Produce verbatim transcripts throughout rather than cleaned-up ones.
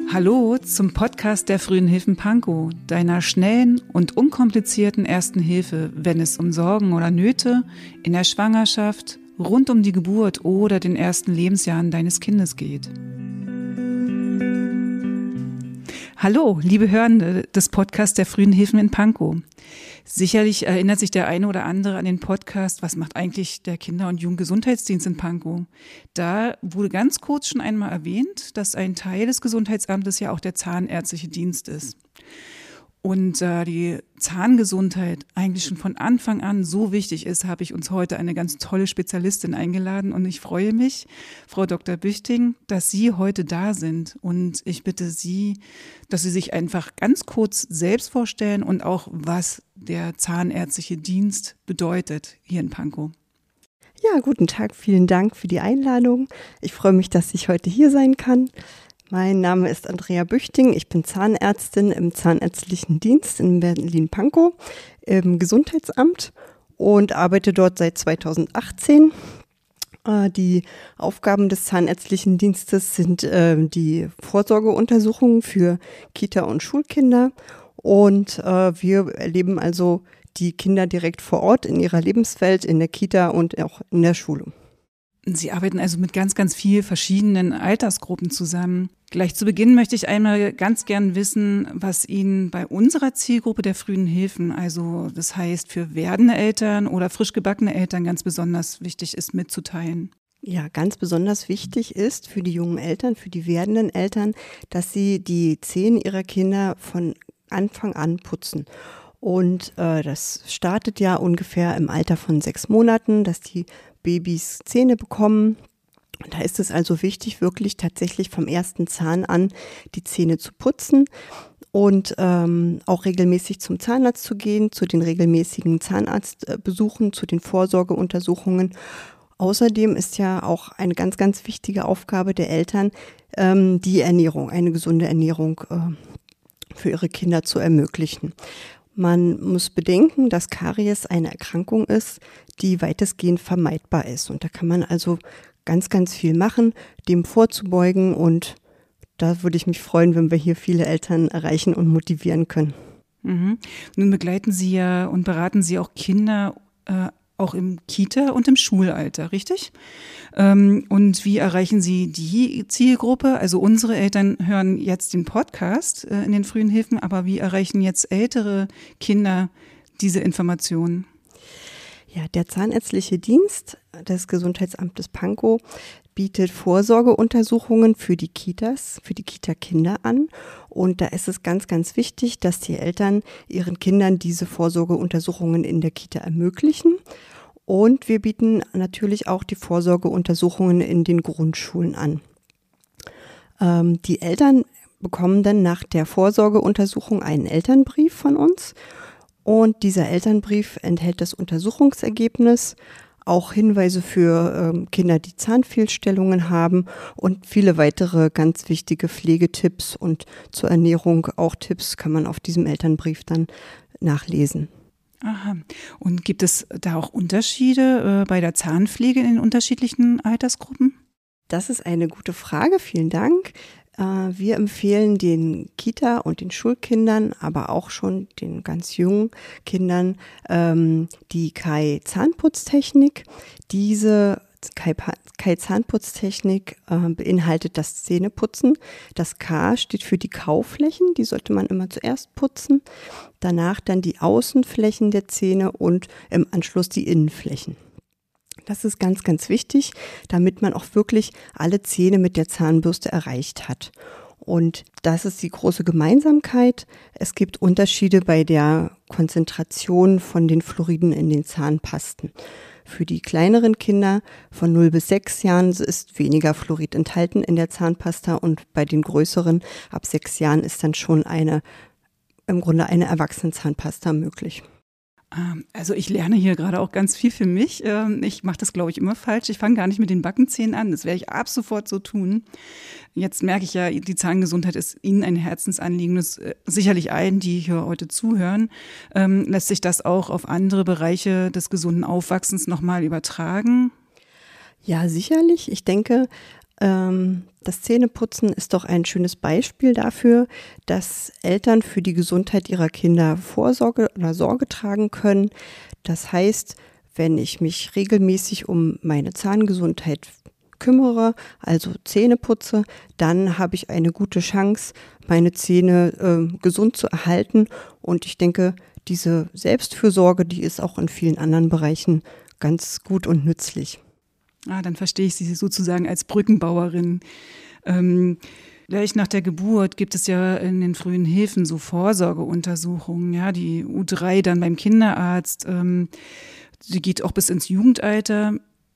Hallo zum Podcast der Frühen Hilfen Pankow, deiner schnellen und unkomplizierten ersten Hilfe, wenn es um Sorgen oder Nöte in der Schwangerschaft, rund um die Geburt oder den ersten Lebensjahren deines Kindes geht. Hallo, liebe Hörende des Podcasts der Frühen Hilfen in Pankow. Sicherlich erinnert sich der eine oder andere an den Podcast, was macht eigentlich der Kinder- und Jugendgesundheitsdienst in Pankow? Da wurde ganz kurz schon einmal erwähnt, dass ein Teil des Gesundheitsamtes ja auch der zahnärztliche Dienst ist. Und da äh, die Zahngesundheit eigentlich schon von Anfang an so wichtig ist, habe ich uns heute eine ganz tolle Spezialistin eingeladen und ich freue mich, Frau Doktor Büchting, dass Sie heute da sind und ich bitte Sie, dass Sie sich einfach ganz kurz selbst vorstellen und auch, was der zahnärztliche Dienst bedeutet hier in Pankow. Ja, guten Tag, vielen Dank für die Einladung. Ich freue mich, dass ich heute hier sein kann. Mein Name ist Andrea Büchting, ich bin Zahnärztin im Zahnärztlichen Dienst in Berlin-Pankow im Gesundheitsamt und arbeite dort seit zweitausendachtzehn. Die Aufgaben des Zahnärztlichen Dienstes sind die Vorsorgeuntersuchungen für Kita- und Schulkinder und wir erleben also die Kinder direkt vor Ort in ihrer Lebenswelt, in der Kita und auch in der Schule. Sie arbeiten also mit ganz, ganz vielen verschiedenen Altersgruppen zusammen. Gleich zu Beginn möchte ich einmal ganz gern wissen, was Ihnen bei unserer Zielgruppe der frühen Hilfen, also das heißt für werdende Eltern oder frisch gebackene Eltern, ganz besonders wichtig ist mitzuteilen. Ja, ganz besonders wichtig ist für die jungen Eltern, für die werdenden Eltern, dass sie die Zähne ihrer Kinder von Anfang an putzen. Und äh, das startet ja ungefähr im Alter von sechs Monaten, dass die Babys Zähne bekommen. Da ist es also wichtig, wirklich tatsächlich vom ersten Zahn an die Zähne zu putzen und ähm, auch regelmäßig zum Zahnarzt zu gehen, zu den regelmäßigen Zahnarztbesuchen, zu den Vorsorgeuntersuchungen. Außerdem ist ja auch eine ganz, ganz wichtige Aufgabe der Eltern, ähm, die Ernährung, eine gesunde Ernährung äh, für ihre Kinder zu ermöglichen. Man muss bedenken, dass Karies eine Erkrankung ist, die weitestgehend vermeidbar ist. Und da kann man also ganz, ganz viel machen, dem vorzubeugen. Und da würde ich mich freuen, wenn wir hier viele Eltern erreichen und motivieren können. Mhm. Nun begleiten Sie ja und beraten Sie auch Kinder äh, auch im Kita- und im Schulalter, richtig? Ähm, und wie erreichen Sie die Zielgruppe? Also unsere Eltern hören jetzt den Podcast äh, in den frühen Hilfen, aber wie erreichen jetzt ältere Kinder diese Informationen? Ja, der Zahnärztliche Dienst des Gesundheitsamtes Pankow bietet Vorsorgeuntersuchungen für die Kitas, für die Kita-Kinder an. Und da ist es ganz, ganz wichtig, dass die Eltern ihren Kindern diese Vorsorgeuntersuchungen in der Kita ermöglichen. Und wir bieten natürlich auch die Vorsorgeuntersuchungen in den Grundschulen an. Ähm, die Eltern bekommen dann nach der Vorsorgeuntersuchung einen Elternbrief von uns. Und dieser Elternbrief enthält das Untersuchungsergebnis, auch Hinweise für ähm, Kinder, die Zahnfehlstellungen haben und viele weitere ganz wichtige Pflegetipps und zur Ernährung auch Tipps kann man auf diesem Elternbrief dann nachlesen. Aha. Und gibt es da auch Unterschiede äh, bei der Zahnpflege in den unterschiedlichen Altersgruppen? Das ist eine gute Frage, vielen Dank. Wir empfehlen den Kita- und den Schulkindern, aber auch schon den ganz jungen Kindern ähm, die Kai-Zahnputztechnik. Diese Kai-Zahnputztechnik äh, beinhaltet das Zähneputzen. Das K steht für die Kauflächen, die sollte man immer zuerst putzen. Danach dann die Außenflächen der Zähne und im Anschluss die Innenflächen. Das ist ganz, ganz wichtig, damit man auch wirklich alle Zähne mit der Zahnbürste erreicht hat. Und das ist die große Gemeinsamkeit. Es gibt Unterschiede bei der Konzentration von den Fluoriden in den Zahnpasten. Für die kleineren Kinder von null bis sechs Jahren ist weniger Fluorid enthalten in der Zahnpasta und bei den größeren ab sechs Jahren ist dann schon eine, im Grunde eine Erwachsenenzahnpasta möglich. Also ich lerne hier gerade auch ganz viel für mich. Ich mache das, glaube ich, immer falsch. Ich fange gar nicht mit den Backenzähnen an. Das werde ich ab sofort so tun. Jetzt merke ich ja, die Zahngesundheit ist Ihnen ein Herzensanliegen. Das ist sicherlich allen, die hier heute zuhören. Lässt sich das auch auf andere Bereiche des gesunden Aufwachsens nochmal übertragen? Ja, sicherlich. Ich denke, Ähm, das Zähneputzen ist doch ein schönes Beispiel dafür, dass Eltern für die Gesundheit ihrer Kinder Vorsorge oder Sorge tragen können. Das heißt, wenn ich mich regelmäßig um meine Zahngesundheit kümmere, also Zähne putze, dann habe ich eine gute Chance, meine Zähne äh, gesund zu erhalten. Und ich denke, diese Selbstfürsorge, die ist auch in vielen anderen Bereichen ganz gut und nützlich. Ah, dann verstehe ich Sie sozusagen als Brückenbauerin. Ähm, gleich nach der Geburt gibt es ja in den frühen Hilfen so Vorsorgeuntersuchungen, ja, die U drei dann beim Kinderarzt, ähm, die geht auch bis ins Jugendalter.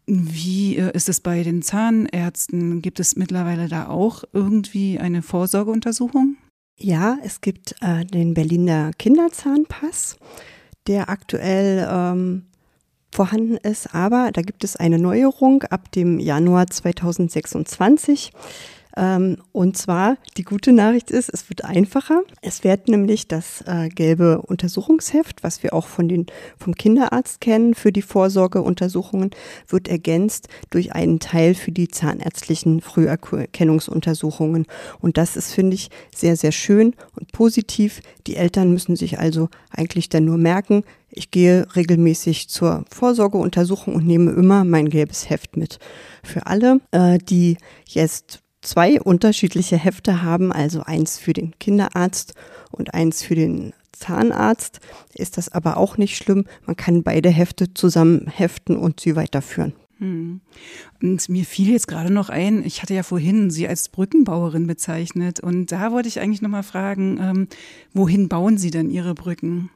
Wie äh, ist es bei den Zahnärzten? Gibt es mittlerweile da auch irgendwie eine Vorsorgeuntersuchung? Ja, es gibt äh, den Berliner Kinderzahnpass, der aktuell ähm, vorhanden ist, aber da gibt es eine Neuerung ab dem Januar zweitausendsechsundzwanzig. Ähm, und zwar, die gute Nachricht ist, es wird einfacher. Es wird nämlich das äh, gelbe Untersuchungsheft, was wir auch von den, vom Kinderarzt kennen für die Vorsorgeuntersuchungen, wird ergänzt durch einen Teil für die zahnärztlichen Früherkennungsuntersuchungen. Und das ist, finde ich, sehr, sehr schön und positiv. Die Eltern müssen sich also eigentlich dann nur merken, ich gehe regelmäßig zur Vorsorgeuntersuchung und nehme immer mein gelbes Heft mit. Für alle, äh, die jetzt zwei unterschiedliche Hefte haben, also eins für den Kinderarzt und eins für den Zahnarzt, ist das aber auch nicht schlimm. Man kann beide Hefte zusammen heften und sie weiterführen. Hm. Und mir fiel jetzt gerade noch ein, ich hatte ja vorhin Sie als Brückenbauerin bezeichnet und da wollte ich eigentlich nochmal fragen, ähm, wohin bauen Sie denn Ihre Brücken?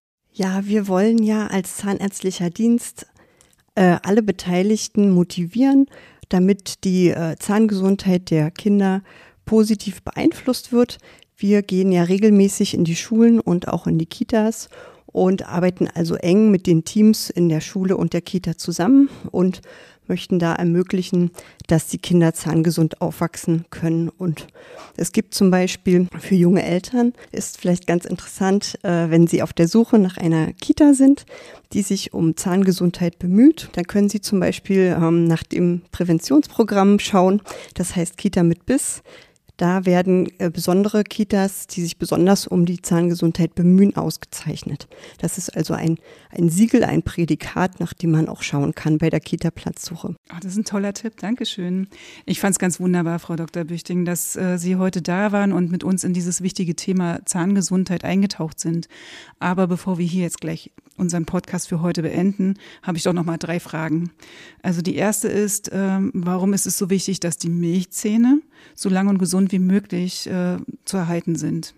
Ja, wir wollen ja als zahnärztlicher Dienst äh, alle Beteiligten motivieren, damit die äh, Zahngesundheit der Kinder positiv beeinflusst wird. Wir gehen ja regelmäßig in die Schulen und auch in die Kitas und arbeiten also eng mit den Teams in der Schule und der Kita zusammen und möchten da ermöglichen, dass die Kinder zahngesund aufwachsen können. Und es gibt zum Beispiel für junge Eltern, ist vielleicht ganz interessant, äh, wenn sie auf der Suche nach einer Kita sind, die sich um Zahngesundheit bemüht, dann können sie zum Beispiel ähm, nach dem Präventionsprogramm schauen, das heißt Kita mit Biss. Da werden äh, besondere Kitas, die sich besonders um die Zahngesundheit bemühen, ausgezeichnet. Das ist also ein, ein Siegel, ein Prädikat, nach dem man auch schauen kann bei der Kita-Platzsuche. Ach, das ist ein toller Tipp, Dankeschön. Ich fand es ganz wunderbar, Frau Doktor Büchting, dass äh, Sie heute da waren und mit uns in dieses wichtige Thema Zahngesundheit eingetaucht sind. Aber bevor wir hier jetzt gleich unseren Podcast für heute beenden, habe ich doch noch mal drei Fragen. Also die erste ist, ähm, warum ist es so wichtig, dass die Milchzähne so lang und gesund wie möglich äh, zu erhalten sind?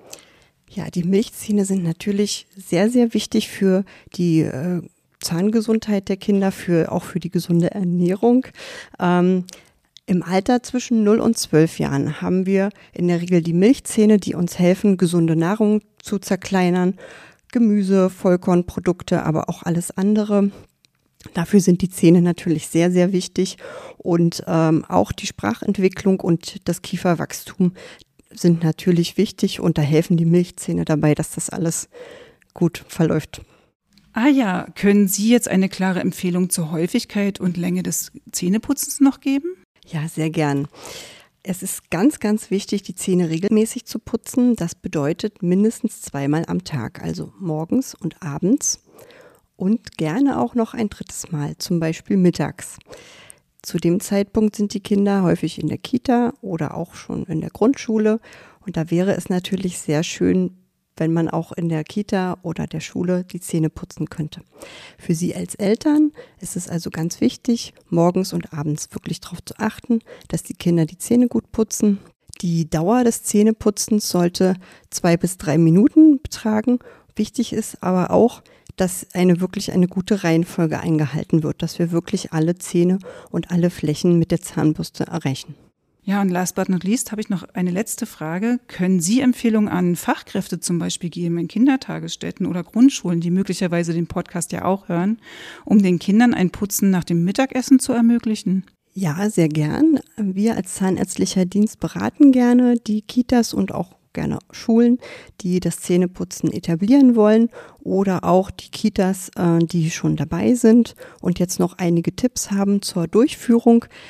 Ja, die Milchzähne sind natürlich sehr, sehr wichtig für die äh, Zahngesundheit der Kinder, für auch für die gesunde Ernährung. Ähm, Im Alter zwischen null und zwölf Jahren haben wir in der Regel die Milchzähne, die uns helfen, gesunde Nahrung zu zerkleinern. Gemüse, Vollkornprodukte, aber auch alles andere. Dafür sind die Zähne natürlich sehr, sehr wichtig und ähm, auch die Sprachentwicklung und das Kieferwachstum sind natürlich wichtig und da helfen die Milchzähne dabei, dass das alles gut verläuft. Ah ja, können Sie jetzt eine klare Empfehlung zur Häufigkeit und Länge des Zähneputzens noch geben? Ja, sehr gern. Es ist ganz, ganz wichtig, die Zähne regelmäßig zu putzen. Das bedeutet mindestens zweimal am Tag, also morgens und abends und gerne auch noch ein drittes Mal, zum Beispiel mittags. Zu dem Zeitpunkt sind die Kinder häufig in der Kita oder auch schon in der Grundschule und da wäre es natürlich sehr schön, wenn man auch in der Kita oder der Schule die Zähne putzen könnte. Für Sie als Eltern ist es also ganz wichtig, morgens und abends wirklich darauf zu achten, dass die Kinder die Zähne gut putzen. Die Dauer des Zähneputzens sollte zwei bis drei Minuten betragen. Wichtig ist aber auch, dass eine wirklich eine gute Reihenfolge eingehalten wird, dass wir wirklich alle Zähne und alle Flächen mit der Zahnbürste erreichen. Ja, und last but not least habe ich noch eine letzte Frage. Können Sie Empfehlungen an Fachkräfte zum Beispiel geben in Kindertagesstätten oder Grundschulen, die möglicherweise den Podcast ja auch hören, um den Kindern ein Putzen nach dem Mittagessen zu ermöglichen? Ja, sehr gern. Wir als zahnärztlicher Dienst beraten gerne die Kitas und auch gerne Schulen, die das Zähneputzen etablieren wollen oder auch die Kitas, die schon dabei sind und jetzt noch einige Tipps haben zur Durchführung.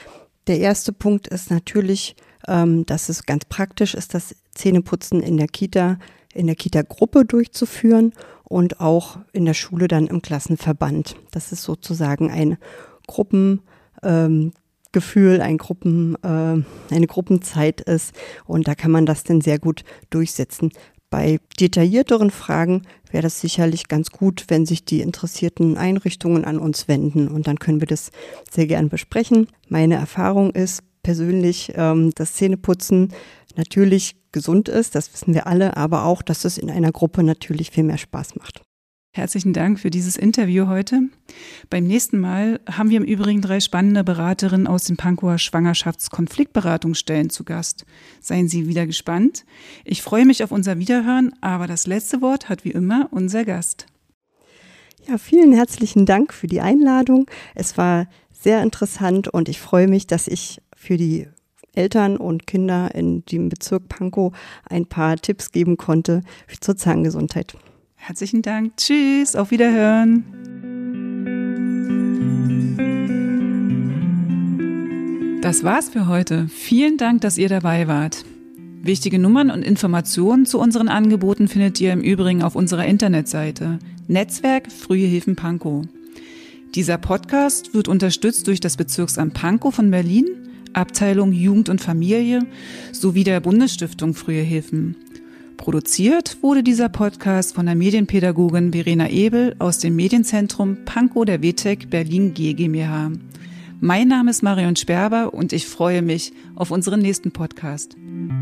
Der erste Punkt ist natürlich, ähm, dass es ganz praktisch ist, das Zähneputzen in der Kita, in der Kita-Gruppe durchzuführen und auch in der Schule dann im Klassenverband. Das ist sozusagen ein Gruppengefühl, ähm, ein Gruppen, äh, eine Gruppenzeit ist und da kann man das dann sehr gut durchsetzen. Bei detaillierteren Fragen wäre das sicherlich ganz gut, wenn sich die interessierten Einrichtungen an uns wenden und dann können wir das sehr gern besprechen. Meine Erfahrung ist persönlich, ähm, dass Zähneputzen natürlich gesund ist, das wissen wir alle, aber auch, dass es in einer Gruppe natürlich viel mehr Spaß macht. Herzlichen Dank für dieses Interview heute. Beim nächsten Mal haben wir im Übrigen drei spannende Beraterinnen aus den Pankower Schwangerschaftskonfliktberatungsstellen zu Gast. Seien Sie wieder gespannt. Ich freue mich auf unser Wiederhören, aber das letzte Wort hat wie immer unser Gast. Ja, vielen herzlichen Dank für die Einladung. Es war sehr interessant und ich freue mich, dass ich für die Eltern und Kinder in dem Bezirk Pankow ein paar Tipps geben konnte zur Zahngesundheit. Herzlichen Dank. Tschüss. Auf Wiederhören. Das war's für heute. Vielen Dank, dass ihr dabei wart. Wichtige Nummern und Informationen zu unseren Angeboten findet ihr im Übrigen auf unserer Internetseite Netzwerk Frühe Hilfen Pankow. Dieser Podcast wird unterstützt durch das Bezirksamt Pankow von Berlin, Abteilung Jugend und Familie sowie der Bundesstiftung Frühe Hilfen. Produziert wurde dieser Podcast von der Medienpädagogin Verena Ebel aus dem Medienzentrum Pankow der W T E C Berlin G GmbH. Mein Name ist Marion Sperber und ich freue mich auf unseren nächsten Podcast.